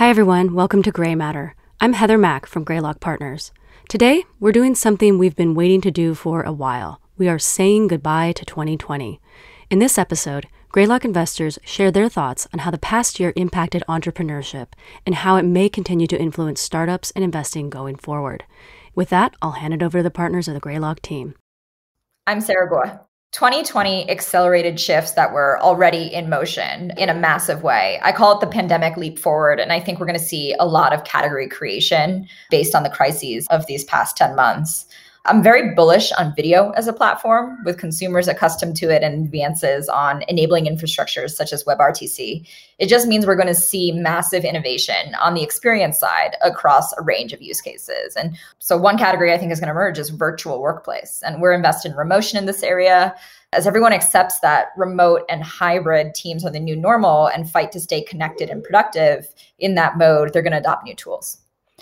Hi everyone, welcome to Gray Matter. I'm Heather Mack from Greylock Partners. Today, we're doing something we've been waiting to do for a while. We are saying goodbye to 2020. In this episode, Greylock investors share their thoughts on how the past year impacted entrepreneurship and how it may continue to influence startups and investing going forward. With that, I'll hand it over to the partners of the Greylock team. I'm Sarah Guo. 2020 accelerated shifts that were already in motion in a massive way. I call it the pandemic leap forward, and I think we're going to see a lot of category creation based on the crises of these past 10 months. I'm very bullish on video as a platform, with consumers accustomed to it and advances on enabling infrastructures such as WebRTC. It just means we're going to see massive innovation on the experience side across a range of use cases. And so one category I think is going to emerge is virtual workplace. And we're invested in Remotion in this area. As everyone accepts that remote and hybrid teams are the new normal and fight to stay connected and productive in that mode, they're going to adopt new tools.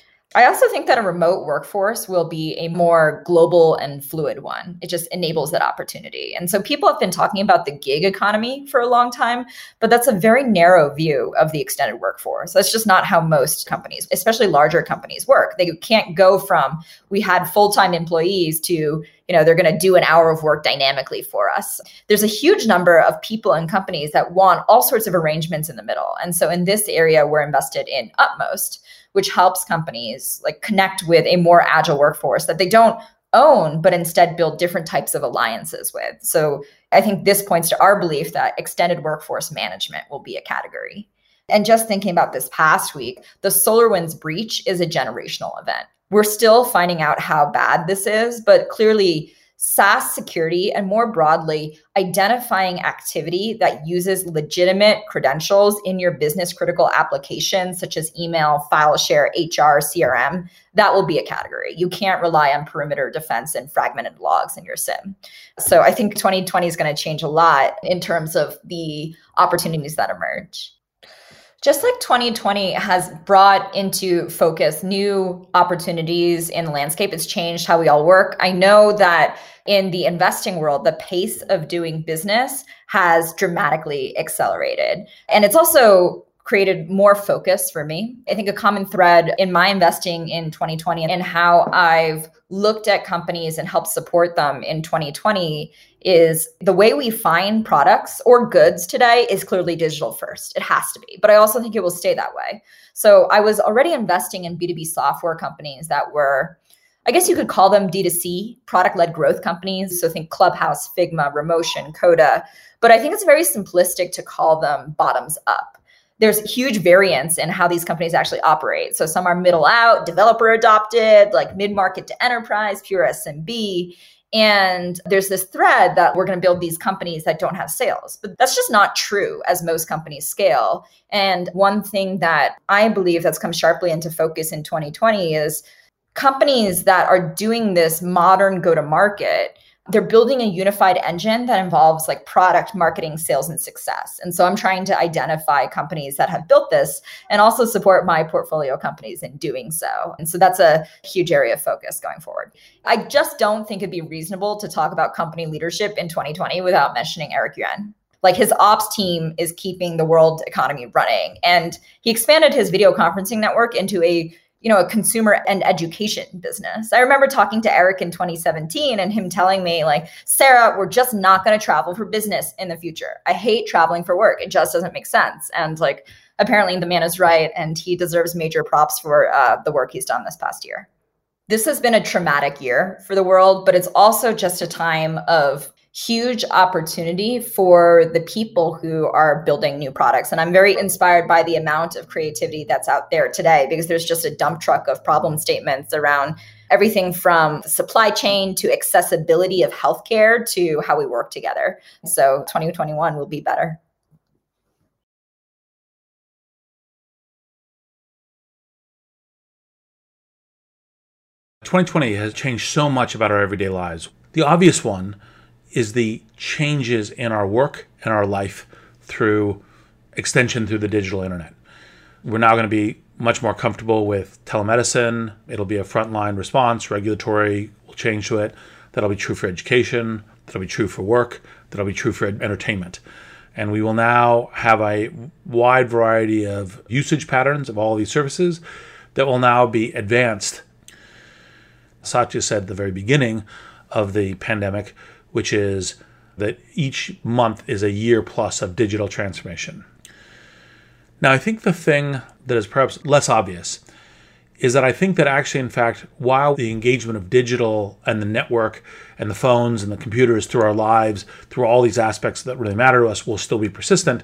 I also think that a remote workforce will be a more global and fluid one. It just enables that opportunity. And so people have been talking about the gig economy for a long time, but that's a very narrow view of the extended workforce. That's just not how most companies, especially larger companies, work. They can't go from we had full-time employees to they're going to do an hour of work dynamically for us. There's a huge number of people and companies that want all sorts of arrangements in the middle. And so in this area, we're invested in Utmost, which helps companies connect with a more agile workforce that they don't own, but instead build different types of alliances with. So I think this points to our belief that extended workforce management will be a category. And just thinking about this past week, the SolarWinds breach is a generational event. We're still finding out how bad this is, but clearly SaaS security and more broadly, identifying activity that uses legitimate credentials in your business critical applications, such as email, file share, HR, CRM, that will be a category. You can't rely on perimeter defense and fragmented logs in your SIM. So I think 2020 is going to change a lot in terms of the opportunities that emerge. Just like 2020 has brought into focus new opportunities in the landscape, it's changed how we all work. I know that in the investing world, the pace of doing business has dramatically accelerated. And it's also created more focus for me. I think a common thread in my investing in 2020 and how I've looked at companies and helped support them in 2020 is the way we find products or goods today is clearly digital first. It has to be, but I also think it will stay that way. So I was already investing in B2B software companies that were, I guess you could call them D2C, product-led growth companies. So think Clubhouse, Figma, Remotion, Coda. But I think it's very simplistic to call them bottoms up. There's huge variance in how these companies actually operate. So some are middle out, developer adopted, like mid-market to enterprise, pure SMB. And there's this thread that we're going to build these companies that don't have sales. But that's just not true as most companies scale. And one thing that I believe that's come sharply into focus in 2020 is companies that are doing this modern go-to-market. They're building a unified engine that involves product, marketing, sales, and success. And so I'm trying to identify companies that have built this and also support my portfolio companies in doing so. And so that's a huge area of focus going forward. I just don't think it'd be reasonable to talk about company leadership in 2020 without mentioning Eric Yuan. His ops team is keeping the world economy running. And he expanded his video conferencing network into a consumer and education business. I remember talking to Eric in 2017 and him telling me Sarah, we're just not going to travel for business in the future. I hate traveling for work. It just doesn't make sense. And apparently the man is right. And he deserves major props for the work he's done this past year. This has been a traumatic year for the world, but it's also just a time of huge opportunity for the people who are building new products. And I'm very inspired by the amount of creativity that's out there today, because there's just a dump truck of problem statements around everything from supply chain to accessibility of healthcare to how we work together. So 2021 will be better. "2020 has changed so much about our everyday lives. The obvious one is the changes in our work and our life through extension through the digital internet. We're now going to be much more comfortable with telemedicine. It'll be a frontline response. Regulatory will change to it. That'll be true for education. That'll be true for work. That'll be true for entertainment. And we will now have a wide variety of usage patterns of all these services that will now be advanced. Satya said at the very beginning of the pandemic, which is that each month is a year plus of digital transformation. Now, I think the thing that is perhaps less obvious is that I think that actually, in fact, while the engagement of digital and the network and the phones and the computers through our lives, through all these aspects that really matter to us will still be persistent,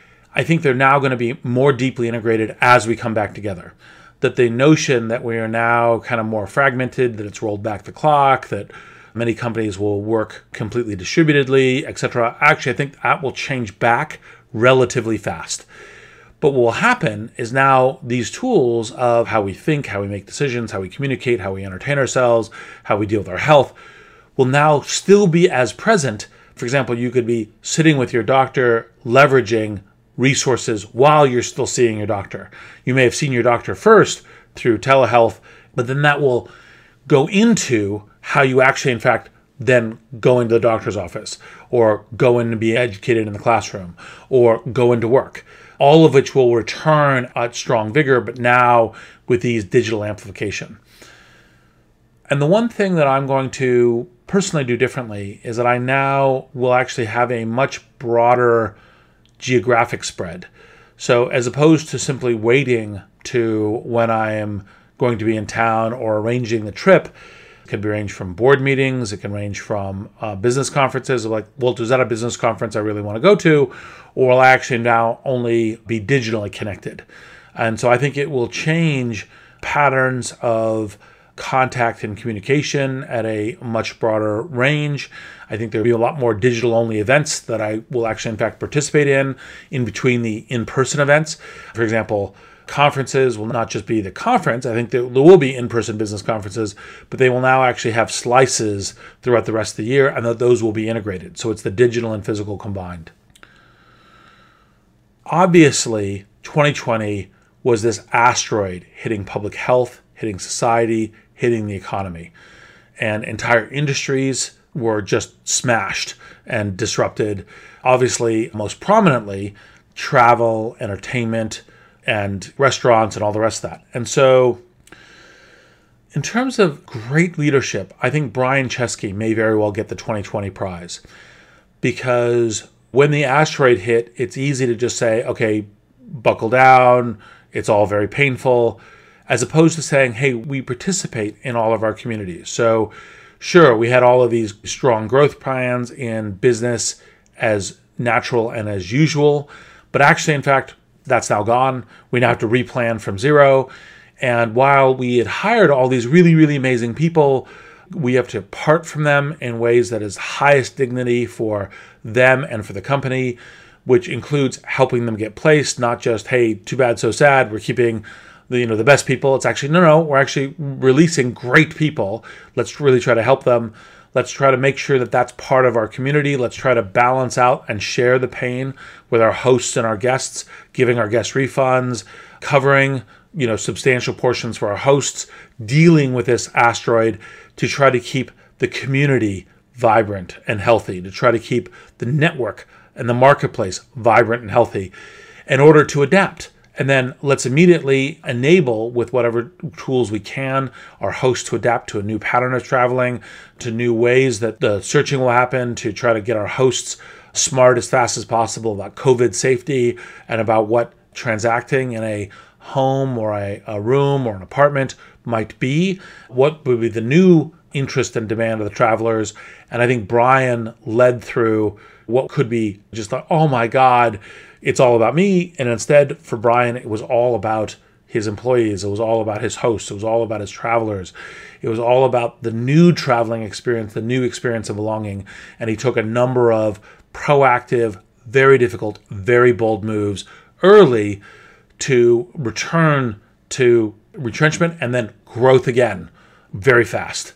I think they're now going to be more deeply integrated as we come back together. That the notion that we are now kind of more fragmented, that it's rolled back the clock, that many companies will work completely distributedly, etc. Actually, I think that will change back relatively fast. But what will happen is now these tools of how we think, how we make decisions, how we communicate, how we entertain ourselves, how we deal with our health will now still be as present. For example, you could be sitting with your doctor, leveraging resources while you're still seeing your doctor. You may have seen your doctor first through telehealth, but then that will go into how you actually, in fact, then go into the doctor's office or go in to be educated in the classroom or go into work. All of which will return at strong vigor, but now with these digital amplification. And the one thing that I'm going to personally do differently is that I now will actually have a much broader geographic spread. So as opposed to simply waiting to when I am going to be in town or arranging the trip, it can be arranged from board meetings, it can range from business conferences, like, well, is that a business conference I really want to go to? Or will I actually now only be digitally connected? And so I think it will change patterns of contact and communication at a much broader range. I think there'll be a lot more digital-only events that I will actually, in fact, participate in between the in-person events. For example, conferences will not just be the conference. I think there will be in-person business conferences, but they will now actually have slices throughout the rest of the year, and that those will be integrated. So it's the digital and physical combined. Obviously, 2020 was this asteroid hitting public health, hitting society, hitting the economy. And entire industries were just smashed and disrupted. Obviously, most prominently, travel, entertainment, and restaurants and all the rest of that. And so in terms of great leadership, I think Brian Chesky may very well get the 2020 prize, because when the asteroid hit, it's easy to just say, okay, buckle down, it's all very painful, as opposed to saying, hey, we participate in all of our communities. So sure, we had all of these strong growth plans in business as natural and as usual, but actually, in fact, that's now gone. We now have to replan from zero. And while we had hired all these really, really amazing people, we have to part from them in ways that is highest dignity for them and for the company, which includes helping them get placed, not just, hey, too bad, so sad, we're keeping the best people. It's actually, no, we're actually releasing great people. Let's really try to help them. Let's try to make sure that that's part of our community. Let's try to balance out and share the pain with our hosts and our guests, giving our guests refunds, covering substantial portions for our hosts, dealing with this asteroid to try to keep the community vibrant and healthy, to try to keep the network and the marketplace vibrant and healthy in order to adapt. And then let's immediately enable, with whatever tools we can, our hosts to adapt to a new pattern of traveling, to new ways that the searching will happen, to try to get our hosts smart as fast as possible about COVID safety and about what transacting in a home or a room or an apartment might be, what would be the new interest and demand of the travelers. And I think Brian led through what could be just like, oh my God, it's all about me. And instead, for Brian, it was all about his employees. It was all about his hosts. It was all about his travelers. It was all about the new traveling experience, the new experience of belonging. And he took a number of proactive, very difficult, very bold moves early to return to retrenchment and then growth again very fast.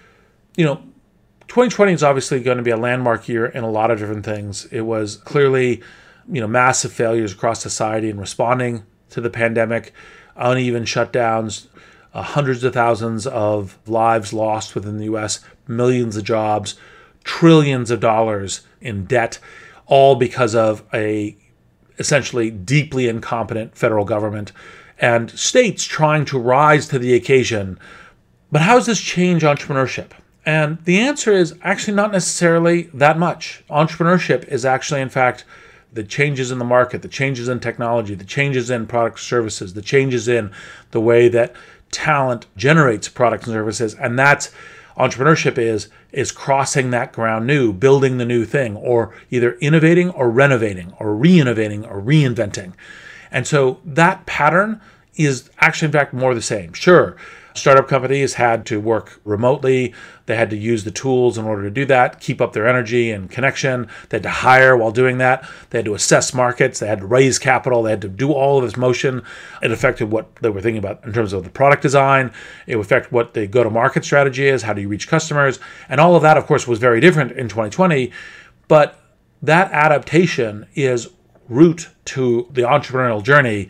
2020 is obviously going to be a landmark year in a lot of different things. It was clearly massive failures across society in responding to the pandemic, uneven shutdowns, hundreds of thousands of lives lost within the U.S., millions of jobs, trillions of dollars in debt. all because of a essentially deeply incompetent federal government and states trying to rise to the occasion. But how does this change entrepreneurship? And the answer is actually not necessarily that much. Entrepreneurship is actually, in fact, the changes in the market, the changes in technology, the changes in product services, the changes in the way that talent generates products and services. And that's entrepreneurship is crossing that ground new, building the new thing, or either innovating or renovating or re-innovating or reinventing. And so that pattern is actually, in fact, more the same. Sure, startup companies had to work remotely. They had to use the tools in order to do that, keep up their energy and connection. They had to hire while doing that. They had to assess markets. They had to raise capital. They had to do all of this motion. It affected what they were thinking about in terms of the product design. It would affect what the go-to-market strategy is. How do you reach customers? And all of that, of course, was very different in 2020. But that adaptation is root to the entrepreneurial journey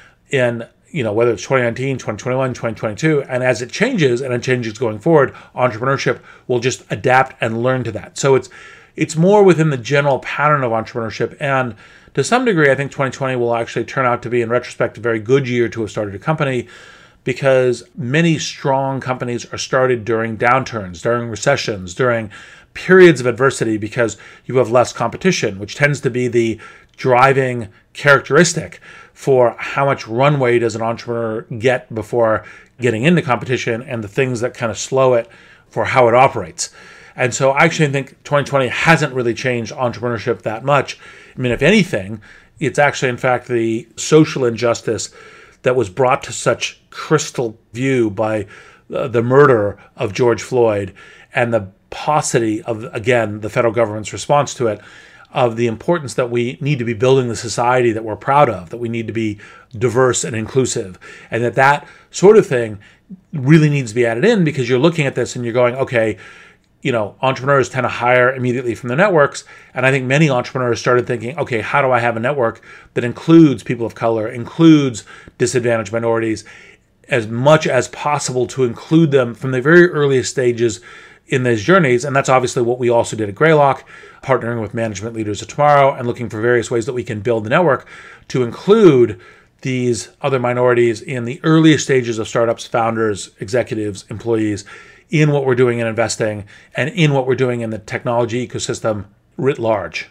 in whether it's 2019, 2021, 2022, and as it changes, and it changes going forward, entrepreneurship will just adapt and learn to that. So it's more within the general pattern of entrepreneurship, and to some degree, I think 2020 will actually turn out to be, in retrospect, a very good year to have started a company, because many strong companies are started during downturns, during recessions, during periods of adversity, because you have less competition, which tends to be the driving characteristic for how much runway does an entrepreneur get before getting into competition, and the things that kind of slow it for how it operates. And so I actually think 2020 hasn't really changed entrepreneurship that much. I mean, if anything, it's actually, in fact, the social injustice that was brought to such crystal view by the murder of George Floyd and the paucity of, again, the federal government's response to it, of the importance that we need to be building the society that we're proud of, that we need to be diverse and inclusive, and that sort of thing really needs to be added in, because you're looking at this and you're going, okay, entrepreneurs tend to hire immediately from the networks. And I think many entrepreneurs started thinking, okay, how do I have a network that includes people of color, includes disadvantaged minorities, as much as possible to include them from the very earliest stages in these journeys. And that's obviously what we also did at Greylock, partnering with Management Leaders of Tomorrow and looking for various ways that we can build the network to include these other minorities in the earliest stages of startups, founders, executives, employees, in what we're doing in investing and in what we're doing in the technology ecosystem writ large.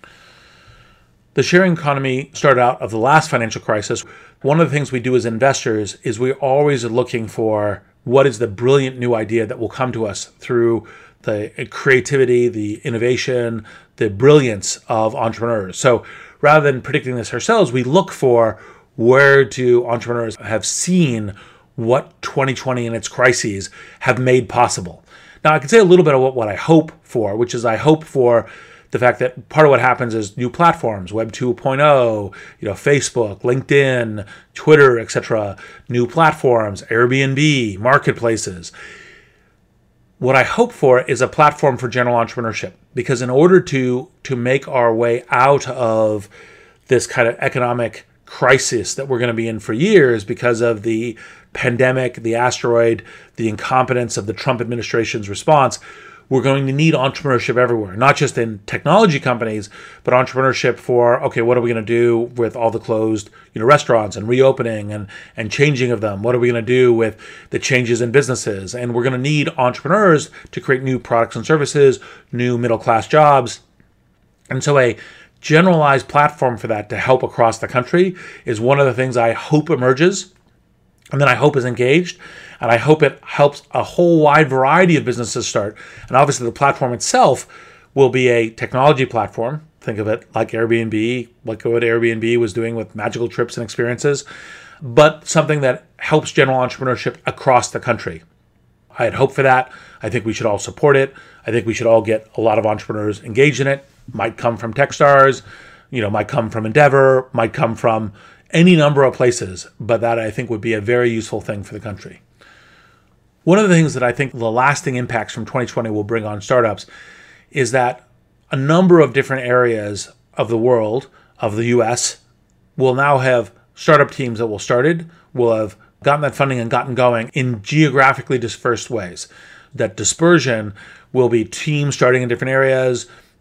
The sharing economy started out of the last financial crisis. One of the things we do as investors is we're always looking for what is the brilliant new idea that will come to us through the creativity, the innovation, the brilliance of entrepreneurs. So rather than predicting this ourselves, we look for where do entrepreneurs have seen what 2020 and its crises have made possible. Now, I can say a little bit of what I hope for, which is I hope for the fact that part of what happens is new platforms, Web 2.0, Facebook, LinkedIn, Twitter, etc., new platforms, Airbnb, marketplaces. What I hope for is a platform for general entrepreneurship, because in order to make our way out of this kind of economic crisis that we're going to be in for years because of the pandemic, the asteroid, the incompetence of the Trump administration's response, we're going to need entrepreneurship everywhere, not just in technology companies, but entrepreneurship for, okay, what are we going to do with all the closed restaurants and reopening and changing of them? What are we going to do with the changes in businesses? And we're going to need entrepreneurs to create new products and services, new middle-class jobs. And so a generalized platform for that to help across the country is one of the things I hope emerges, and then I hope is engaged, and I hope it helps a whole wide variety of businesses start. And obviously the platform itself will be a technology platform. Think of it like Airbnb, like what Airbnb was doing with magical trips and experiences, but something that helps general entrepreneurship across the country. I had hoped for that. I think we should all support it. I think we should all get a lot of entrepreneurs engaged in it. Might come from Techstars, might come from Endeavor, might come from any number of places, but that I think would be a very useful thing for the country. One of the things that I think the lasting impacts from 2020 will bring on startups is that a number of different areas of the world, of the US, will now have startup teams that will have gotten that funding and gotten going in geographically dispersed ways. That dispersion will be teams starting in different areas,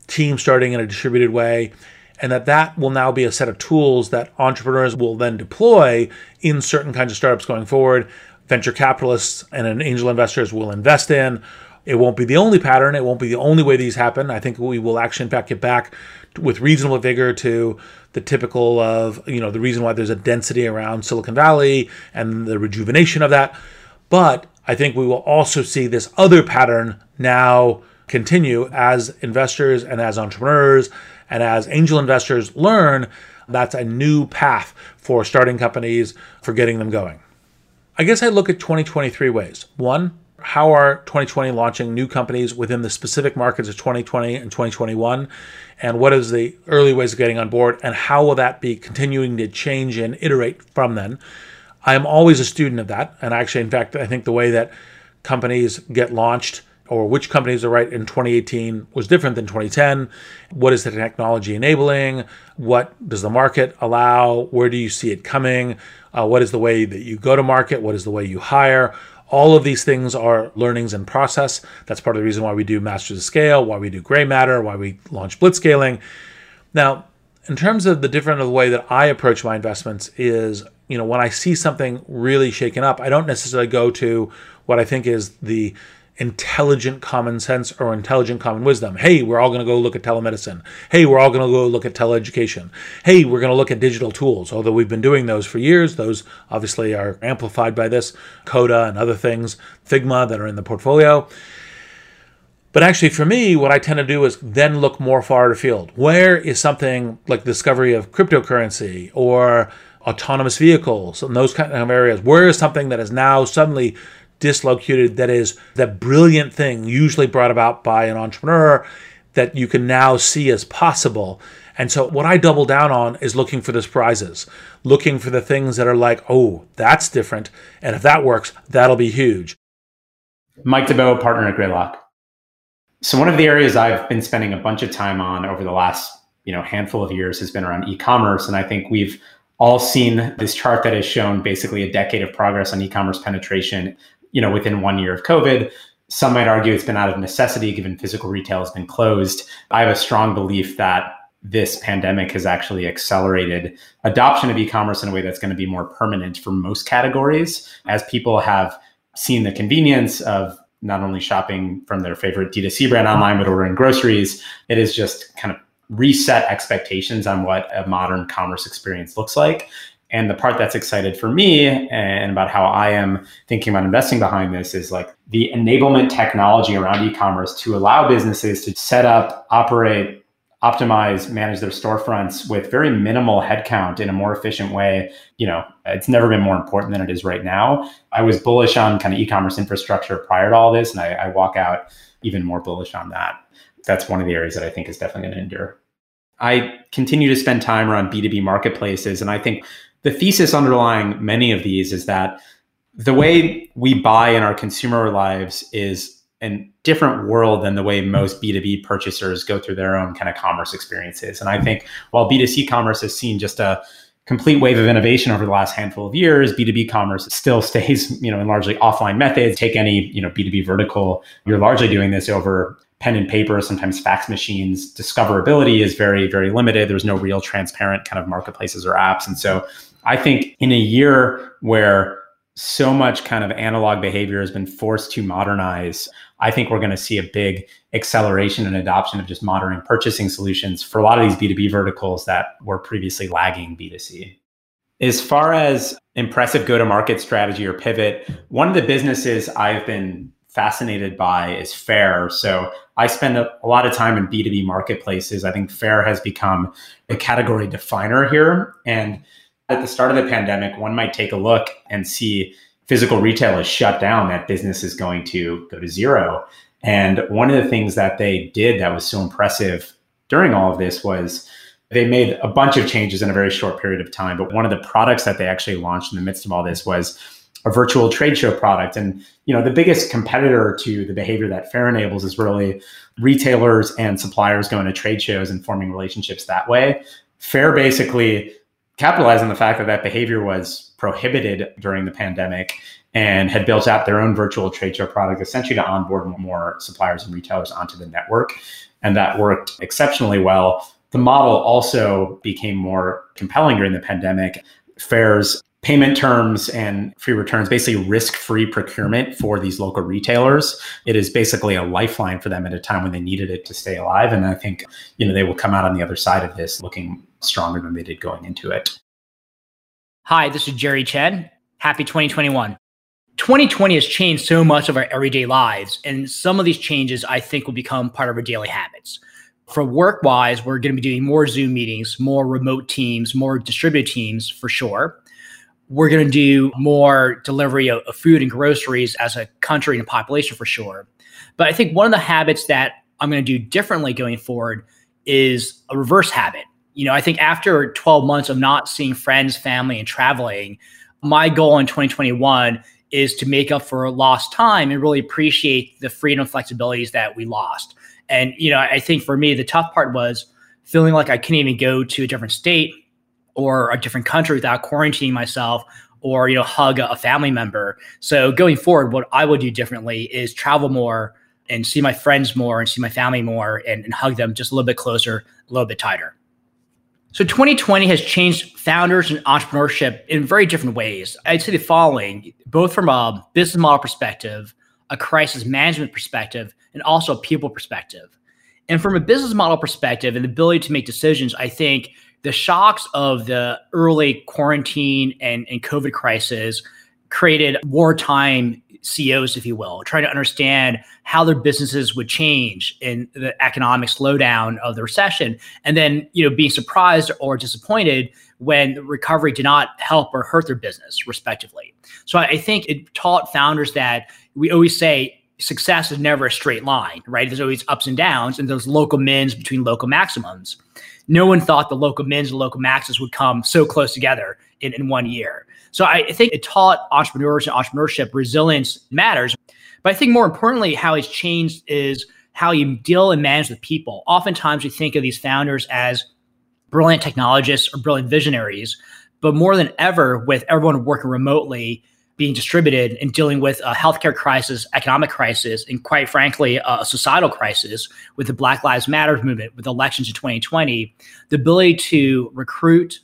team starting in a distributed way, and that will now be a set of tools that entrepreneurs will then deploy in certain kinds of startups going forward. Venture capitalists and angel investors will invest in. It won't be the only pattern. It won't be the only way these happen. I think we will actually, in fact, get back with reasonable vigor to the typical of, the reason why there's a density around Silicon Valley and the rejuvenation of that. But I think we will also see this other pattern now continue as investors and as entrepreneurs and as angel investors learn that's a new path for starting companies, for getting them going. I guess I look at 2023 ways. One, how are 2020 launching new companies within the specific markets of 2020 and 2021? And what is the early ways of getting on board? And how will that be continuing to change and iterate from then? I am always a student of that. And actually, in fact, I think the way that companies get launched or which companies are right in 2018 was different than 2010. What is the technology enabling? What does the market allow? Where do you see it coming? What is the way that you go to market? What is the way you hire? All of these things are learnings in process. That's part of the reason why we do Masters of Scale, why we do Gray Matter, why we launch Blitzscaling. Now, in terms of the way that I approach my investments is, when I see something really shaken up, I don't necessarily go to what I think is the intelligent common sense or intelligent common wisdom. Hey, we're all going to go look at telemedicine. Hey, we're all going to go look at teleeducation. Hey, we're going to look at digital tools. Although we've been doing those for years, those obviously are amplified by this, Coda and other things, Figma that are in the portfolio. But actually for me, what I tend to do is then look more far afield. Where is something like the discovery of cryptocurrency or autonomous vehicles and those kind of areas? Where is something that is now suddenly dislocated, that is that brilliant thing usually brought about by an entrepreneur that you can now see as possible? And so what I double down on is looking for the surprises, looking for the things that are like, oh, that's different. And if that works, that'll be huge. Mike DeBow, partner at Greylock. So one of the areas I've been spending a bunch of time on over the last handful of years has been around e-commerce. And I think we've all seen this chart that has shown basically a decade of progress on e-commerce penetration within 1 year of COVID. Some might argue it's been out of necessity given physical retail has been closed. I have a strong belief that this pandemic has actually accelerated adoption of e-commerce in a way that's going to be more permanent for most categories, as people have seen the convenience of not only shopping from their favorite D2C brand online, but ordering groceries. It is just kind of reset expectations on what a modern commerce experience looks like. And the part that's excited for me and about how I am thinking about investing behind this is like the enablement technology around e-commerce to allow businesses to set up, operate, optimize, manage their storefronts with very minimal headcount in a more efficient way. It's never been more important than it is right now. I was bullish on kind of e-commerce infrastructure prior to all this, and I walk out even more bullish on that. That's one of the areas that I think is definitely going to endure. I continue to spend time around B2B marketplaces, and I think the thesis underlying many of these is that the way we buy in our consumer lives is a different world than the way most B2B purchasers go through their own kind of commerce experiences. And I think while B2C commerce has seen just a complete wave of innovation over the last handful of years, B2B commerce still stays, in largely offline methods. Take any, B2B vertical, you're largely doing this over pen and paper, sometimes fax machines. Discoverability is very, very limited. There's no real transparent kind of marketplaces or apps. And so I think in a year where so much kind of analog behavior has been forced to modernize, I think we're going to see a big acceleration and adoption of just modern purchasing solutions for a lot of these B2B verticals that were previously lagging B2C. As far as impressive go-to-market strategy or pivot, one of the businesses I've been fascinated by is Faire. So I spend a lot of time in B2B marketplaces. I think Faire has become a category definer here. And at the start of the pandemic, one might take a look and see physical retail is shut down, that business is going to go to zero. And one of the things that they did that was so impressive during all of this was they made a bunch of changes in a very short period of time. But one of the products that they actually launched in the midst of all this was a virtual trade show product. And, the biggest competitor to the behavior that Faire enables is really retailers and suppliers going to trade shows and forming relationships that way. Faire basically capitalized on the fact that that behavior was prohibited during the pandemic and had built out their own virtual trade show product, essentially to onboard more suppliers and retailers onto the network. And that worked exceptionally well. The model also became more compelling during the pandemic. Fairs, payment terms, and free returns, basically risk-free procurement for these local retailers. It is basically a lifeline for them at a time when they needed it to stay alive. And I think, they will come out on the other side of this looking stronger than they did going into it. Hi, this is Jerry Chen. Happy 2021. 2020 has changed so much of our everyday lives, and some of these changes I think will become part of our daily habits. For work-wise, we're going to be doing more Zoom meetings, more remote teams, more distributed teams for sure. We're going to do more delivery of food and groceries as a country and a population for sure. But I think one of the habits that I'm going to do differently going forward is a reverse habit. I think after 12 months of not seeing friends, family, and traveling, my goal in 2021 is to make up for lost time and really appreciate the freedom and flexibilities that we lost. And, I think for me, the tough part was feeling like I couldn't even go to a different state or a different country without quarantining myself or, hug a family member. So going forward, what I would do differently is travel more and see my friends more and see my family more and hug them just a little bit closer, a little bit tighter. So 2020 has changed founders and entrepreneurship in very different ways. I'd say the following, both from a business model perspective, a crisis management perspective, and also a people perspective. And from a business model perspective and the ability to make decisions, I think the shocks of the early quarantine and COVID crisis created wartime CEOs, if you will, trying to understand how their businesses would change in the economic slowdown of the recession. And then, being surprised or disappointed when the recovery did not help or hurt their business, respectively. So I think it taught founders that we always say success is never a straight line, right? There's always ups and downs and those local mins between local maximums. No one thought the local mins and local maxes would come so close together in 1 year. So I think it taught entrepreneurs and entrepreneurship resilience matters. But I think more importantly, how it's changed is how you deal and manage with people. Oftentimes we think of these founders as brilliant technologists or brilliant visionaries, but more than ever with everyone working remotely, being distributed and dealing with a healthcare crisis, economic crisis, and quite frankly, a societal crisis with the Black Lives Matter movement, with elections in 2020, the ability to recruit,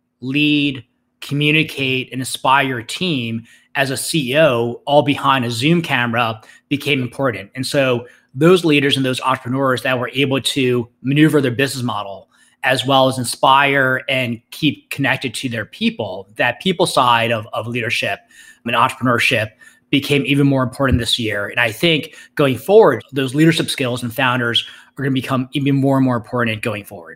lead, communicate, and inspire your team as a CEO all behind a Zoom camera became important. And so those leaders and those entrepreneurs that were able to maneuver their business model as well as inspire and keep connected to their people, that people side of leadership and entrepreneurship became even more important this year. And I think going forward, those leadership skills and founders are going to become even more and more important going forward.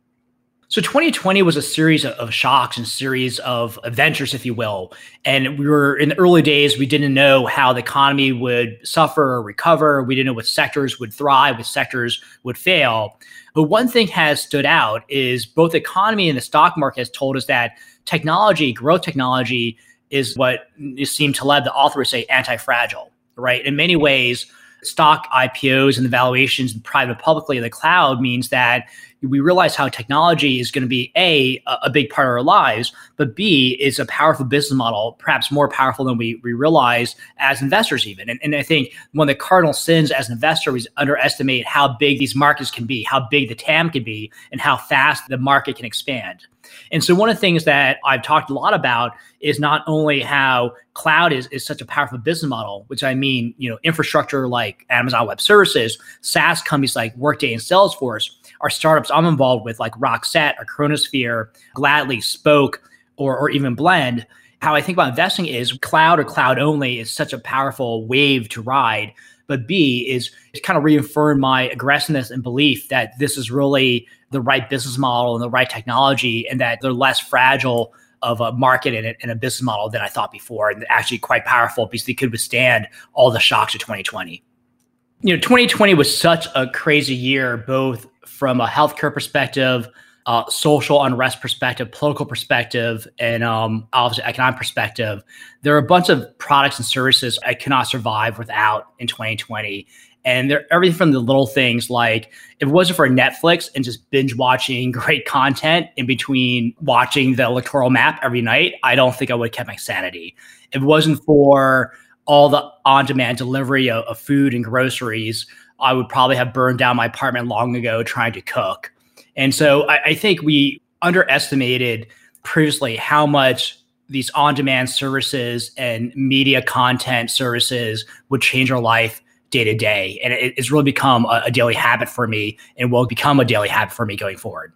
So 2020 was a series of shocks and series of adventures, if you will. And we were in the early days, we didn't know how the economy would suffer or recover. We didn't know what sectors would thrive, what sectors would fail. But one thing has stood out is both the economy and the stock market has told us that technology, growth technology, is what Nassim Taleb, the author, would say anti-fragile, right? In many ways, stock IPOs and the valuations in private publicly in the cloud means that we realize how technology is going to be a big part of our lives, but B, is a powerful business model, perhaps more powerful than we realize as investors even. And I think one of the cardinal sins as an investor is underestimate how big these markets can be, how big the TAM can be, and how fast the market can expand. And so one of the things that I've talked a lot about is not only how cloud is such a powerful business model, which I mean, infrastructure like Amazon Web Services, SaaS companies like Workday and Salesforce, are startups I'm involved with like Rockset or Chronosphere, Gladly, Spoke, or even Blend. How I think about investing is cloud or cloud only is such a powerful wave to ride. But B is kind of reaffirmed my aggressiveness and belief that this is really the right business model and the right technology, and that they're less fragile of a market and a business model than I thought before, and actually quite powerful because they could withstand all the shocks of 2020. 2020 was such a crazy year, both from a healthcare perspective, social unrest perspective, political perspective, and obviously economic perspective. There are a bunch of products and services I cannot survive without in 2020. And they're everything from the little things like if it wasn't for Netflix and just binge watching great content in between watching the electoral map every night, I don't think I would have kept my sanity. If it wasn't for all the on-demand delivery of food and groceries, I would probably have burned down my apartment long ago trying to cook. And so I think we underestimated previously how much these on-demand services and media content services would change our life day to day. And it's really become a daily habit for me and will become a daily habit for me going forward.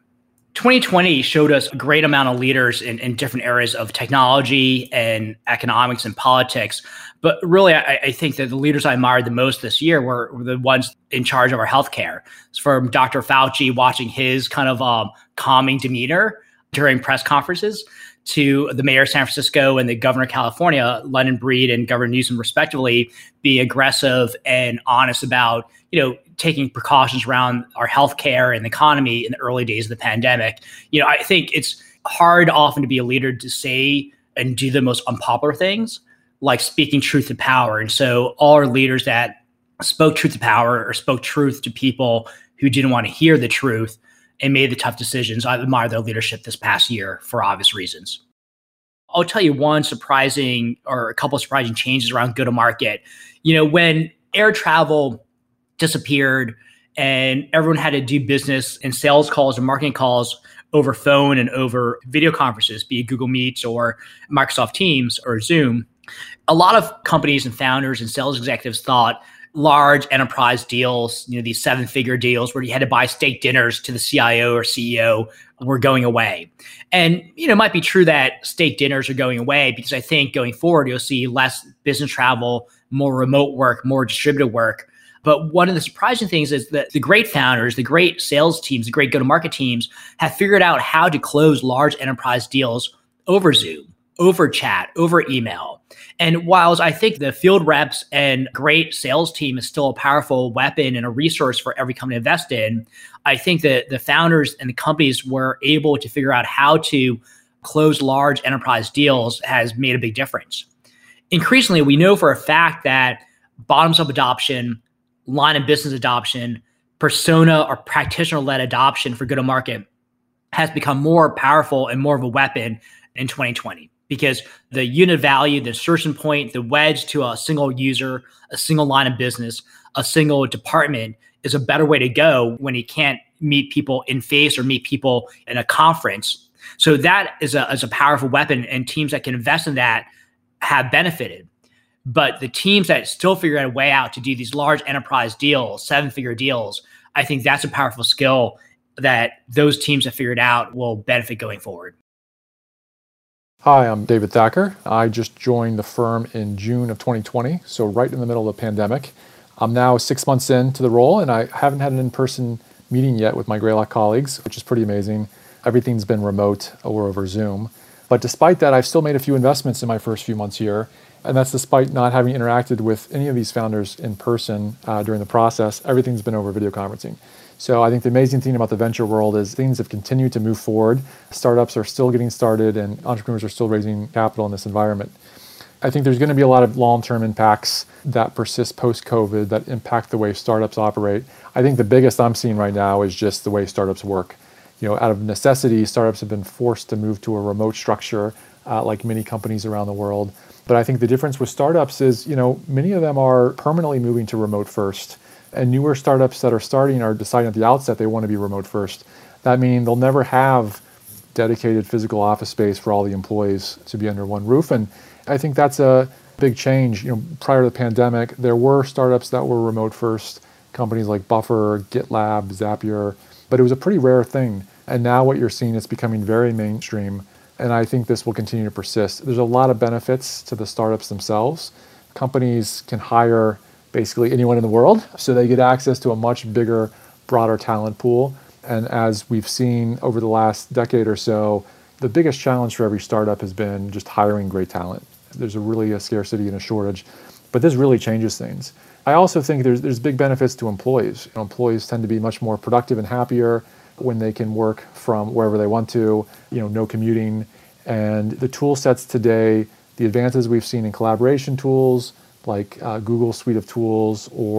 2020 showed us a great amount of leaders in different areas of technology and economics and politics. But really, I think that the leaders I admired the most this year were the ones in charge of our healthcare. From Dr. Fauci, watching his kind of calming demeanor during press conferences, to the mayor of San Francisco and the governor of California, London Breed and Governor Newsom, respectively, being aggressive and honest about, taking precautions around our healthcare and the economy in the early days of the pandemic. I think it's hard often to be a leader to say and do the most unpopular things, like speaking truth to power. And so all our leaders that spoke truth to power or spoke truth to people who didn't want to hear the truth and made the tough decisions, I admire their leadership this past year for obvious reasons. I'll tell you one surprising or a couple of surprising changes around go-to-market. When air travel disappeared and everyone had to do business and sales calls and marketing calls over phone and over video conferences, be it Google Meets or Microsoft Teams or Zoom, a lot of companies and founders and sales executives thought large enterprise deals, these 7-figure deals where you had to buy steak dinners to the CIO or CEO were going away. And, it might be true that steak dinners are going away because I think going forward, you'll see less business travel, more remote work, more distributed work. But one of the surprising things is that the great founders, the great sales teams, the great go-to-market teams have figured out how to close large enterprise deals over Zoom, over chat, over email. And while I think the field reps and great sales team is still a powerful weapon and a resource for every company to invest in, I think that the founders and the companies were able to figure out how to close large enterprise deals has made a big difference. Increasingly, we know for a fact that bottoms-up adoption, line of business adoption, persona or practitioner-led adoption for go-to-market has become more powerful and more of a weapon in 2020. Because the unit value, the insertion point, the wedge to a single user, a single line of business, a single department is a better way to go when you can't meet people in face or meet people in a conference. So that is a powerful weapon, and teams that can invest in that have benefited. But the teams that still figure out a way out to do these large enterprise deals, 7-figure deals, I think that's a powerful skill that those teams have figured out will benefit going forward. Hi, I'm David Thacker. I just joined the firm in June of 2020, so right in the middle of the pandemic. I'm now 6 months into the role, and I haven't had an in-person meeting yet with my Greylock colleagues, which is pretty amazing. Everything's been remote or over Zoom. But despite that, I've still made a few investments in my first few months here, and that's despite not having interacted with any of these founders in person during the process. Everything's been over video conferencing. So I think the amazing thing about the venture world is things have continued to move forward. Startups are still getting started and entrepreneurs are still raising capital in this environment. I think there's going to be a lot of long-term impacts that persist post-COVID that impact the way startups operate. I think the biggest I'm seeing right now is just the way startups work. Out of necessity, startups have been forced to move to a remote structure like many companies around the world. But I think the difference with startups is, many of them are permanently moving to remote first. And newer startups that are starting are deciding at the outset they want to be remote first. That means they'll never have dedicated physical office space for all the employees to be under one roof. And I think that's a big change. Prior to the pandemic, there were startups that were remote first, companies like Buffer, GitLab, Zapier, but it was a pretty rare thing. And now what you're seeing is becoming very mainstream. And I think this will continue to persist. There's a lot of benefits to the startups themselves. Companies can hire basically anyone in the world, so they get access to a much bigger, broader talent pool. And as we've seen over the last decade or so, the biggest challenge for every startup has been just hiring great talent. There's really a scarcity and a shortage, but this really changes things. I also think there's big benefits to employees. Employees tend to be much more productive and happier when they can work from wherever they want to, no commuting. And the tool sets today, the advances we've seen in collaboration tools, like Google suite of tools or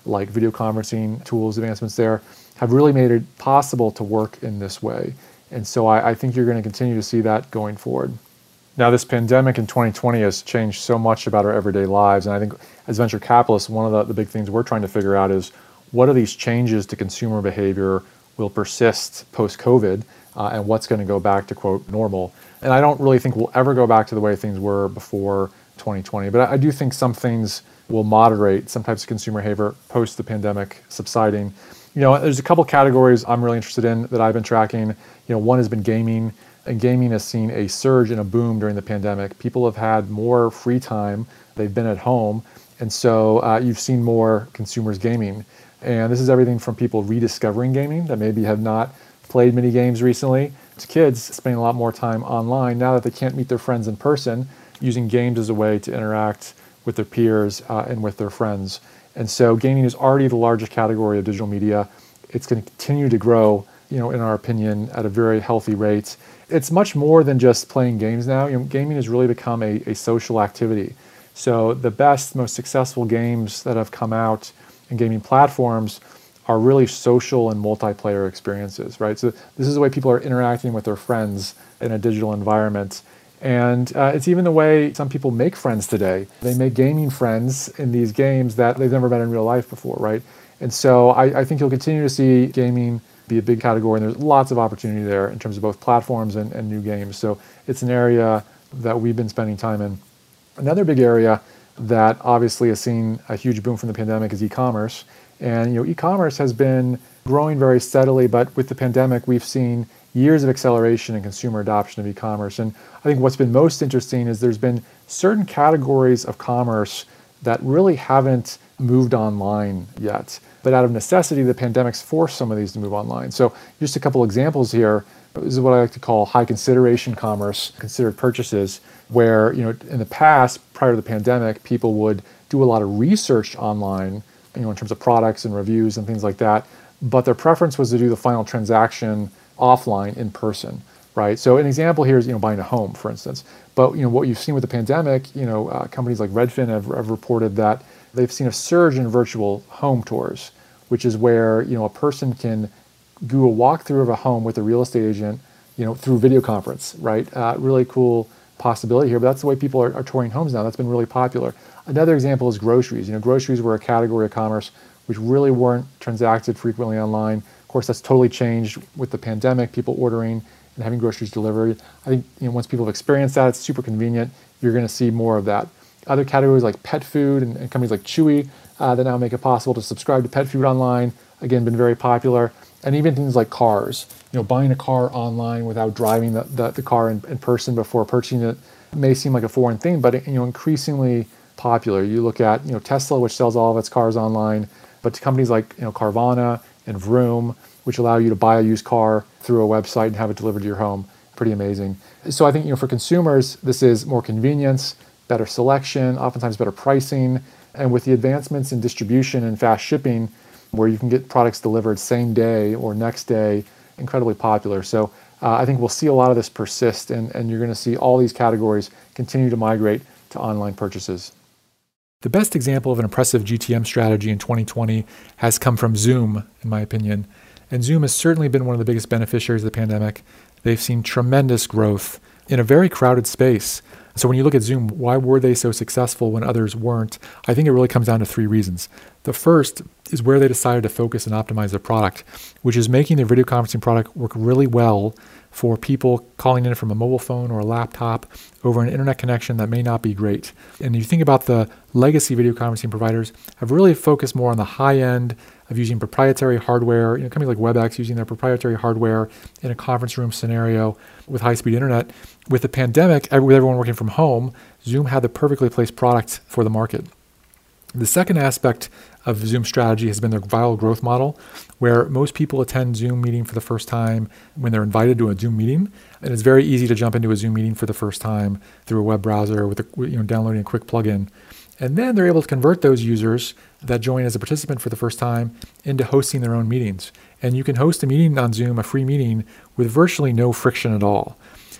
like video conferencing tools, advancements there, have really made it possible to work in this way. And so I think you're going to continue to see that going forward. Now, this pandemic in 2020 has changed so much about our everyday lives. And I think as venture capitalists, one of the big things we're trying to figure out is what are these changes to consumer behavior will persist post-COVID and what's going to go back to, quote, normal. And I don't really think we'll ever go back to the way things were before 2020. But I do think some things will moderate, some types of consumer behavior post the pandemic subsiding. There's a couple categories I'm really interested in that I've been tracking. One has been gaming. And gaming has seen a surge and a boom during the pandemic. People have had more free time. They've been at home. And so you've seen more consumers gaming. And this is everything from people rediscovering gaming that maybe have not played many games recently to kids spending a lot more time online now that they can't meet their friends in person, using games as a way to interact with their peers and with their friends. And so gaming is already the largest category of digital media. It's going to continue to grow, in our opinion, at a very healthy rate. It's much more than just playing games now. Gaming has really become a social activity. So the best, most successful games that have come out in gaming platforms are really social and multiplayer experiences, right? So this is the way people are interacting with their friends in a digital environment. And it's even the way some people make friends today. They make gaming friends in these games that they've never met in real life before, right? And so I think you'll continue to see gaming be a big category, and there's lots of opportunity there in terms of both platforms and new games. So it's an area that we've been spending time in. Another big area that obviously has seen a huge boom from the pandemic is e-commerce. And e-commerce has been growing very steadily, but with the pandemic, we've seen years of acceleration in consumer adoption of e-commerce. And I think what's been most interesting is there's been certain categories of commerce that really haven't moved online yet. But out of necessity, the pandemic's forced some of these to move online. So just a couple examples here. This is what I like to call high consideration commerce, considered purchases, where in the past, prior to the pandemic, people would do a lot of research online, in terms of products and reviews and things like that. But their preference was to do the final transaction offline in person, right? So an example here is buying a home, for instance. But what you've seen with the pandemic, companies like Redfin have reported that they've seen a surge in virtual home tours, which is where a person can do a walkthrough of a home with a real estate agent, through video conference, right? Really cool possibility here, but that's the way people are touring homes now. That's been really popular. Another example is groceries. Groceries were a category of commerce which really weren't transacted frequently online. Of course, that's totally changed with the pandemic, people ordering and having groceries delivered. I think once people have experienced that, it's super convenient. You're going to see more of that. Other categories like pet food and companies like Chewy that now make it possible to subscribe to pet food online, again, been very popular. And even things like cars, buying a car online without driving the car in person before purchasing it may seem like a foreign thing, but increasingly popular. You look at Tesla, which sells all of its cars online, but to companies like Carvana and Vroom, which allow you to buy a used car through a website and have it delivered to your home. Pretty amazing. So I think for consumers, this is more convenience, better selection, oftentimes better pricing, and with the advancements in distribution and fast shipping, where you can get products delivered same day or next day, incredibly popular. So I think we'll see a lot of this persist, and you're going to see all these categories continue to migrate to online purchases. The best example of an impressive GTM strategy in 2020 has come from Zoom, in my opinion. And Zoom has certainly been one of the biggest beneficiaries of the pandemic. They've seen tremendous growth in a very crowded space. So when you look at Zoom, why were they so successful when others weren't? I think it really comes down to three reasons. The first is where they decided to focus and optimize their product, which is making their video conferencing product work really well for people calling in from a mobile phone or a laptop over an internet connection that may not be great. And you think about the legacy video conferencing providers have really focused more on the high end of using proprietary hardware, companies like WebEx using their proprietary hardware in a conference room scenario with high-speed internet. With the pandemic, with everyone working from home, Zoom had the perfectly placed product for the market. The second aspect of Zoom's strategy has been their viral growth model, where most people attend Zoom meeting for the first time when they're invited to a Zoom meeting. And it's very easy to jump into a Zoom meeting for the first time through a web browser with downloading a quick plugin. And then they're able to convert those users that join as a participant for the first time into hosting their own meetings. And you can host a meeting on Zoom, a free meeting, with virtually no friction at all.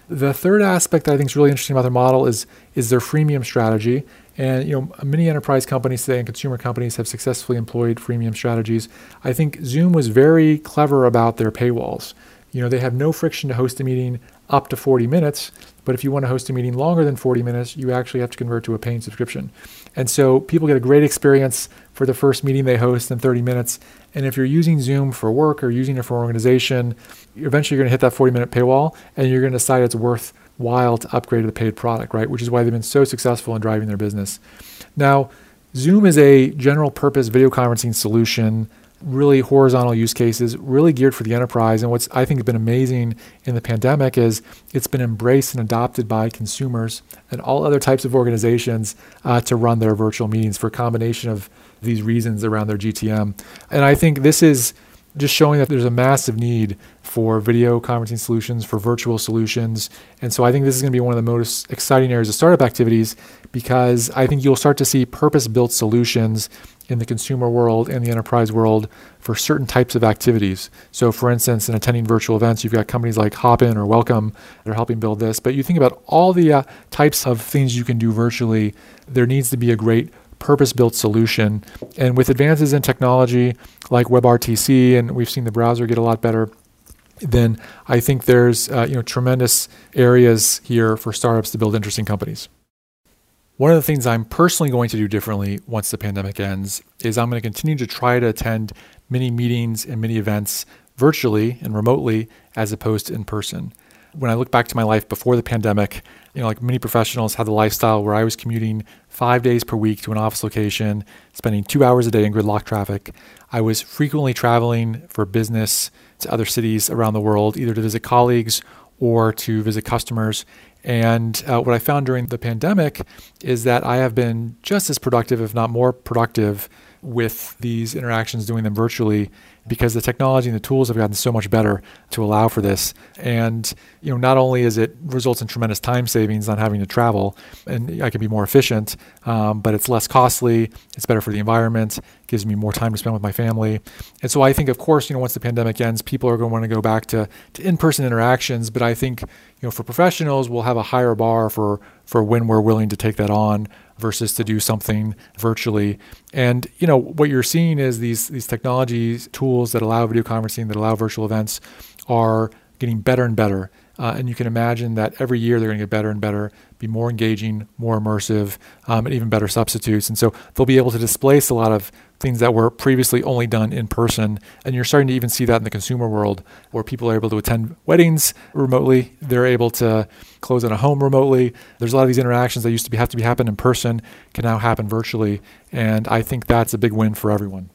The third aspect that I think is really interesting about their model is their freemium strategy. And many enterprise companies today and consumer companies have successfully employed freemium strategies. I think Zoom was very clever about their paywalls. They have no friction to host a meeting up to 40 minutes, but if you want to host a meeting longer than 40 minutes, you actually have to convert to a paying subscription. And so people get a great experience for the first meeting they host in 30 minutes. And if you're using Zoom for work or using it for organization, eventually you're going to hit that 40-minute paywall, and you're going to decide it's worthwhile to upgrade to the paid product, right? Which is why they've been so successful in driving their business. Now, Zoom is a general purpose video conferencing solution, really horizontal use cases, really geared for the enterprise. And what's I think has been amazing in the pandemic is it's been embraced and adopted by consumers and all other types of organizations to run their virtual meetings for a combination of these reasons around their GTM. And I think this is just showing that there's a massive need for video conferencing solutions, for virtual solutions. And so I think this is going to be one of the most exciting areas of startup activities, because I think you'll start to see purpose-built solutions in the consumer world and the enterprise world for certain types of activities. So for instance, in attending virtual events, you've got companies like Hopin or Welcome that are helping build this. But you think about all the types of things you can do virtually, there needs to be a great purpose-built solution. And with advances in technology like WebRTC, and we've seen the browser get a lot better, then I think there's tremendous areas here for startups to build interesting companies. One of the things I'm personally going to do differently once the pandemic ends is I'm going to continue to try to attend many meetings and many events virtually and remotely as opposed to in person. When I look back to my life before the pandemic, like many professionals had the lifestyle where I was commuting 5 days per week to an office location, spending 2 hours a day in gridlock traffic. I was frequently traveling for business to other cities around the world, either to visit colleagues or to visit customers. And what I found during the pandemic is that I have been just as productive, if not more productive, with these interactions, doing them virtually, because the technology and the tools have gotten so much better to allow for this. And not only is it results in tremendous time savings on having to travel, and I can be more efficient, but it's less costly, it's better for the environment, gives me more time to spend with my family. And so I think, of course, once the pandemic ends, people are going to want to go back to in-person interactions. But I think, for professionals, we'll have a higher bar for when we're willing to take that on versus to do something virtually. And what you're seeing is these technologies, tools that allow video conferencing, that allow virtual events, are getting better and better. And you can imagine that every year they're going to get better and better, be more engaging, more immersive, and even better substitutes. And so they'll be able to displace a lot of things that were previously only done in person. And you're starting to even see that in the consumer world, where people are able to attend weddings remotely. They're able to close on a home remotely. There's a lot of these interactions that used to have to happen in person can now happen virtually. And I think that's a big win for everyone.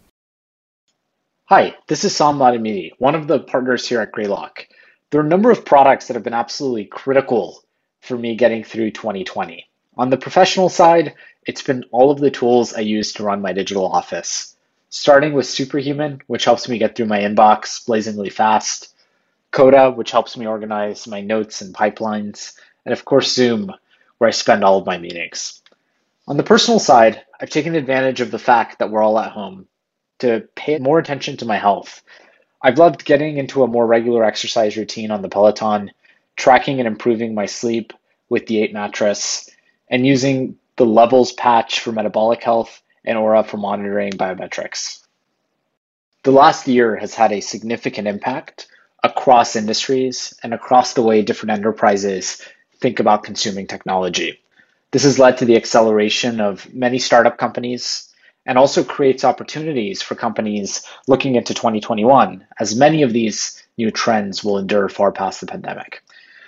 Hi, this is Sam Ladamidi, one of the partners here at Greylock. There are a number of products that have been absolutely critical for me getting through 2020. On the professional side, it's been all of the tools I use to run my digital office, starting with Superhuman, which helps me get through my inbox blazingly fast, Coda, which helps me organize my notes and pipelines, and of course Zoom, where I spend all of my meetings. On the personal side, I've taken advantage of the fact that we're all at home to pay more attention to my health. I've loved getting into a more regular exercise routine on the Peloton, tracking and improving my sleep with the 8 mattress, and using the Levels patch for metabolic health and Aura for monitoring biometrics. The last year has had a significant impact across industries and across the way different enterprises think about consuming technology. This has led to the acceleration of many startup companies, and also creates opportunities for companies looking into 2021, as many of these new trends will endure far past the pandemic.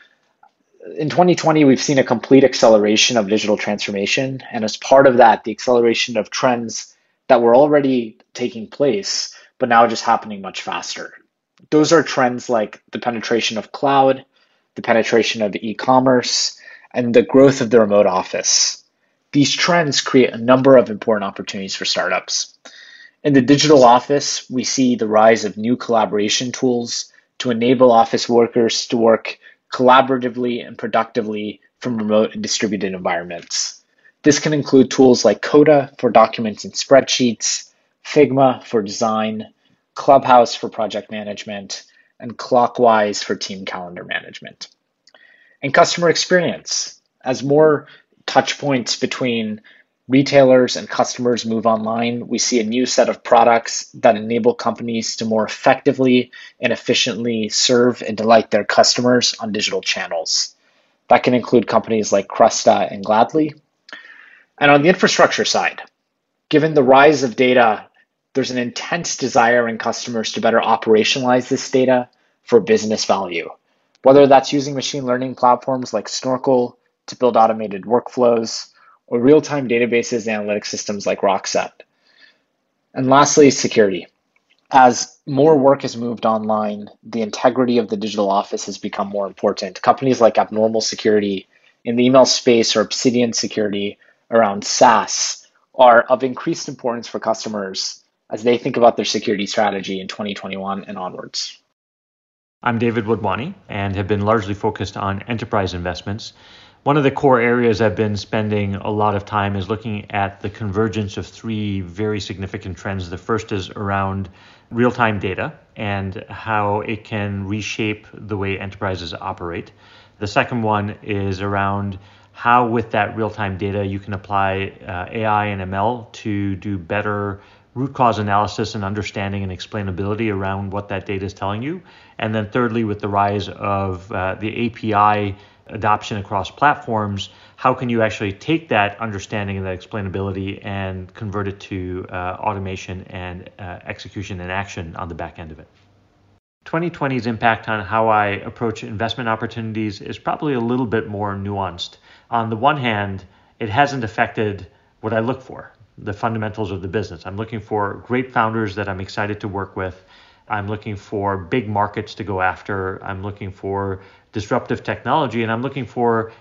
In 2020, we've seen a complete acceleration of digital transformation, and as part of that, the acceleration of trends that were already taking place, but now just happening much faster. Those are trends like the penetration of cloud, the penetration of e-commerce, and the growth of the remote office. These trends create a number of important opportunities for startups. In the digital office, we see the rise of new collaboration tools to enable office workers to work collaboratively and productively from remote and distributed environments. This can include tools like Coda for documents and spreadsheets, Figma for design, Clubhouse for project management, and Clockwise for team calendar management. And customer experience. As more touch points between retailers and customers move online, we see a new set of products that enable companies to more effectively and efficiently serve and delight their customers on digital channels. That can include companies like Crusta and Gladly. And on the infrastructure side, given the rise of data, there's an intense desire in customers to better operationalize this data for business value, whether that's using machine learning platforms like Snorkel to build automated workflows, or real-time databases and analytic systems like Rockset. And lastly, security. As more work has moved online, the integrity of the digital office has become more important. Companies like Abnormal Security in the email space or Obsidian Security around SaaS are of increased importance for customers as they think about their security strategy in 2021 and onwards. I'm David Wadhwani and have been largely focused on enterprise investments. One of the core areas I've been spending a lot of time is looking at the convergence of three very significant trends. The first is around real-time data and how it can reshape the way enterprises operate. The second one is around how with that real-time data you can apply AI and ML to do better root cause analysis and understanding and explainability around what that data is telling you. And then thirdly, with the rise of the API adoption across platforms, how can you actually take that understanding and that explainability and convert it to automation and execution and action on the back end of it? 2020's impact on how I approach investment opportunities is probably a little bit more nuanced. On the one hand, it hasn't affected what I look for, the fundamentals of the business. I'm looking for great founders that I'm excited to work with. I'm looking for big markets to go after. I'm looking for disruptive technology, and I'm looking for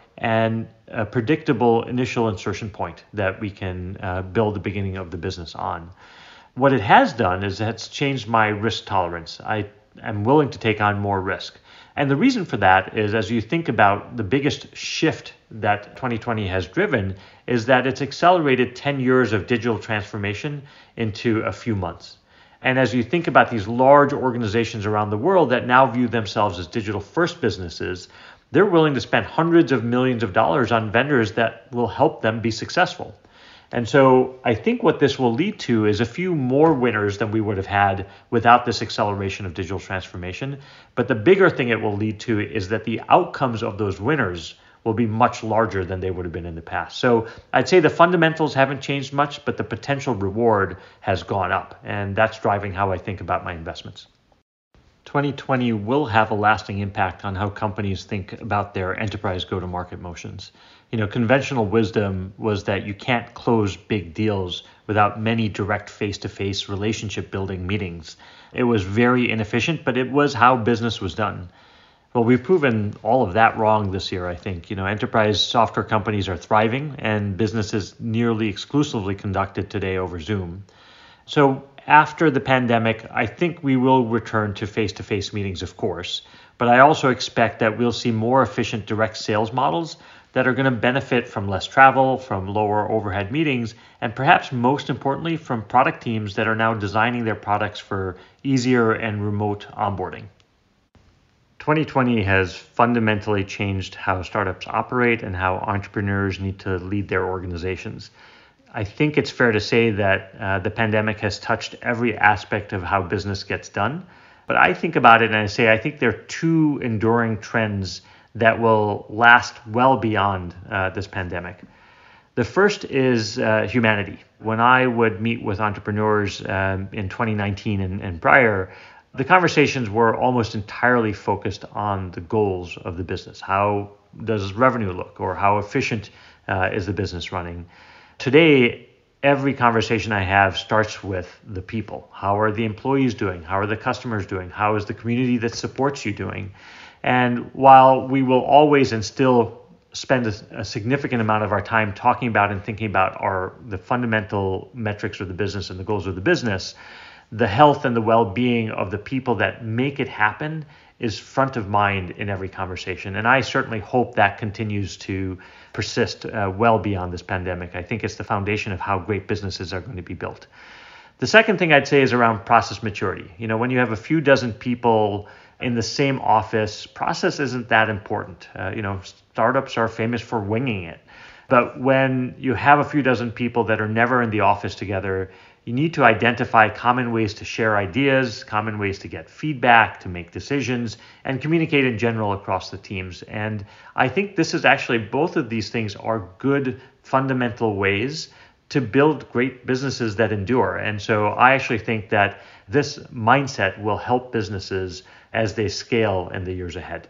a predictable initial insertion point that we can build the beginning of the business on. What it has done is it's changed my risk tolerance. I am willing to take on more risk. And the reason for that is, as you think about the biggest shift that 2020 has driven, is that it's accelerated 10 years of digital transformation into a few months. And as you think about these large organizations around the world that now view themselves as digital first businesses, they're willing to spend hundreds of millions of dollars on vendors that will help them be successful. And so I think what this will lead to is a few more winners than we would have had without this acceleration of digital transformation. But the bigger thing it will lead to is that the outcomes of those winners will be much larger than they would have been in the past. So I'd say the fundamentals haven't changed much, but the potential reward has gone up. And that's driving how I think about my investments. 2020 will have a lasting impact on how companies think about their enterprise go-to-market motions. Conventional wisdom was that you can't close big deals without many direct face-to-face relationship building meetings. It was very inefficient, but it was how business was done. Well, we've proven all of that wrong this year, I think. Enterprise software companies are thriving and business is nearly exclusively conducted today over Zoom. So after the pandemic, I think we will return to face-to-face meetings, of course, but I also expect that we'll see more efficient direct sales models that are going to benefit from less travel, from lower overhead meetings, and perhaps most importantly, from product teams that are now designing their products for easier and remote onboarding. 2020 has fundamentally changed how startups operate and how entrepreneurs need to lead their organizations. I think it's fair to say that the pandemic has touched every aspect of how business gets done. But I think about it and I say, I think there are two enduring trends that will last well beyond this pandemic. The first is humanity. When I would meet with entrepreneurs in 2019 and prior, the conversations were almost entirely focused on the goals of the business. How does revenue look, or how efficient is the business running? Today, every conversation I have starts with the people. How are the employees doing? How are the customers doing? How is the community that supports you doing? And while we will always and still spend a significant amount of our time talking about and thinking about the fundamental metrics of the business and the goals of the business, the health and the well-being of the people that make it happen is front of mind in every conversation. And I certainly hope that continues to persist well beyond this pandemic. I think it's the foundation of how great businesses are going to be built. The second thing I'd say is around process maturity. When you have a few dozen people in the same office, process isn't that important. Startups are famous for winging it. But when you have a few dozen people that are never in the office together, you need to identify common ways to share ideas, common ways to get feedback, to make decisions, and communicate in general across the teams. And I think this is actually, both of these things are good fundamental ways to build great businesses that endure. And so I actually think that this mindset will help businesses as they scale in the years ahead.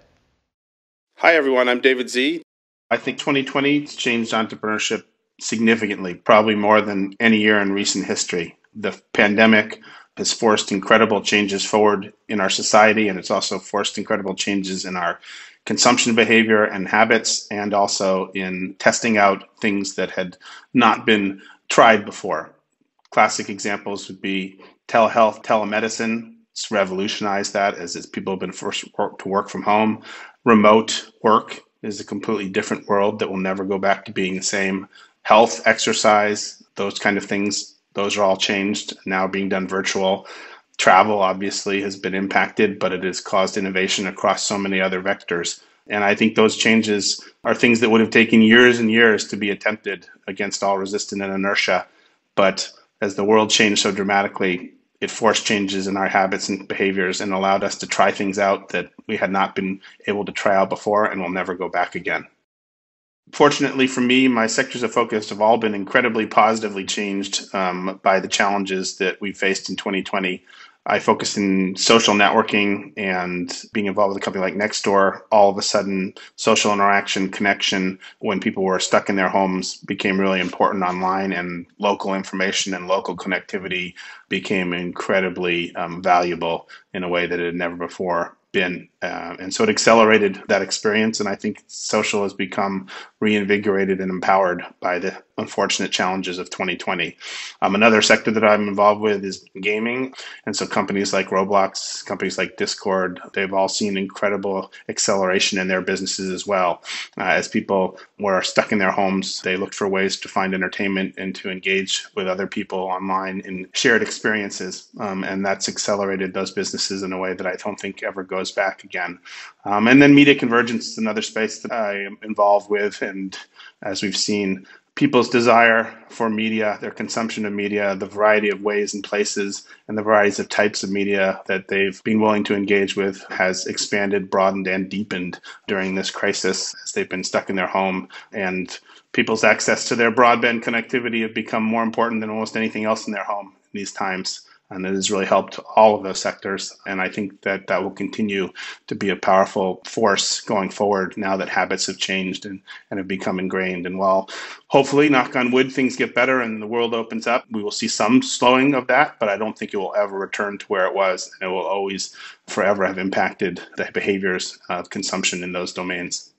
Hi, everyone. I'm David Z. I think 2020 changed entrepreneurship significantly, probably more than any year in recent history. The pandemic has forced incredible changes forward in our society, and it's also forced incredible changes in our consumption behavior and habits, and also in testing out things that had not been tried before. Classic examples would be telehealth, telemedicine. It's revolutionized that as people have been forced to work from home. Remote work is a completely different world that will never go back to being the same. Health, exercise, those kind of things, those are all changed, now being done virtual. Travel obviously has been impacted, but it has caused innovation across so many other vectors. And I think those changes are things that would have taken years and years to be attempted against all resistance and inertia. But as the world changed so dramatically, it forced changes in our habits and behaviors and allowed us to try things out that we had not been able to try out before and will never go back again. Fortunately for me, my sectors of focus have all been incredibly positively changed by the challenges that we faced in 2020. I focused in social networking and being involved with a company like Nextdoor. All of a sudden, social interaction, connection, when people were stuck in their homes became really important online, and local information and local connectivity became incredibly valuable in a way that it had never before been. And so it accelerated that experience. And I think social has become reinvigorated and empowered by the unfortunate challenges of 2020. Another sector that I'm involved with is gaming. And so companies like Roblox, companies like Discord, they've all seen incredible acceleration in their businesses as well. As people were stuck in their homes, they looked for ways to find entertainment and to engage with other people online in shared experiences. And that's accelerated those businesses in a way that I don't think ever goes back again. And then media convergence is another space that I am involved with. And as we've seen, people's desire for media, their consumption of media, the variety of ways and places, and the varieties of types of media that they've been willing to engage with has expanded, broadened, and deepened during this crisis as they've been stuck in their home. And people's access to their broadband connectivity have become more important than almost anything else in their home in these times. And it has really helped all of those sectors. And I think that that will continue to be a powerful force going forward now that habits have changed and have become ingrained. And while hopefully, knock on wood, things get better and the world opens up, we will see some slowing of that, but I don't think it will ever return to where it was. And it will always forever have impacted the behaviors of consumption in those domains.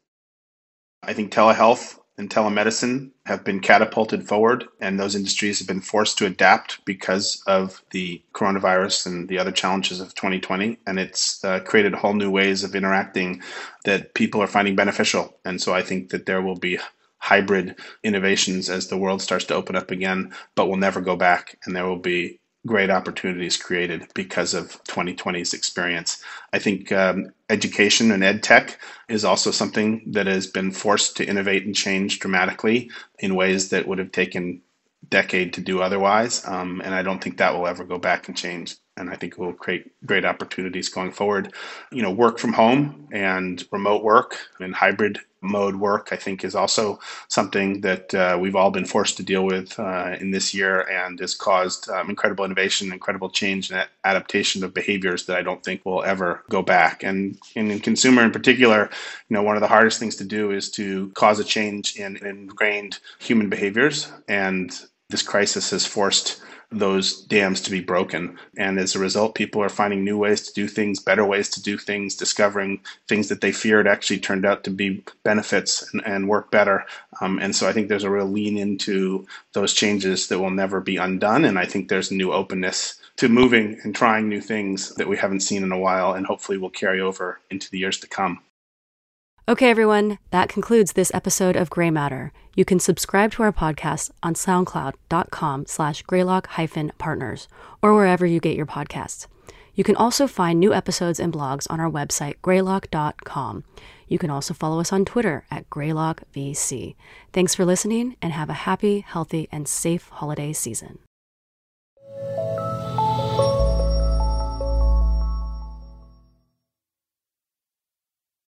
I think telehealth and telemedicine have been catapulted forward, and those industries have been forced to adapt because of the coronavirus and the other challenges of 2020. And it's created whole new ways of interacting that people are finding beneficial. And so I think that there will be hybrid innovations as the world starts to open up again, but we'll never go back. And there will be great opportunities created because of 2020's experience. I think education and ed tech is also something that has been forced to innovate and change dramatically in ways that would have taken a decade to do otherwise. And I don't think that will ever go back and change. And I think it will create great opportunities going forward. Work from home and remote work and hybrid mode work, I think, is also something that we've all been forced to deal with in this year, and has caused incredible innovation, incredible change and adaptation of behaviors that I don't think will ever go back. And in consumer in particular, one of the hardest things to do is to cause a change in ingrained human behaviors. And this crisis has forced those dams to be broken. And as a result, people are finding new ways to do things, better ways to do things, discovering things that they feared actually turned out to be benefits and work better. And so I think there's a real lean into those changes that will never be undone. And I think there's a new openness to moving and trying new things that we haven't seen in a while, and hopefully will carry over into the years to come. Okay, everyone, that concludes this episode of Gray Matter. You can subscribe to our podcast on soundcloud.com/Greylock-partners or wherever you get your podcasts. You can also find new episodes and blogs on our website, greylock.com. You can also follow us on Twitter at GreylockVC. Thanks for listening and have a happy, healthy, and safe holiday season.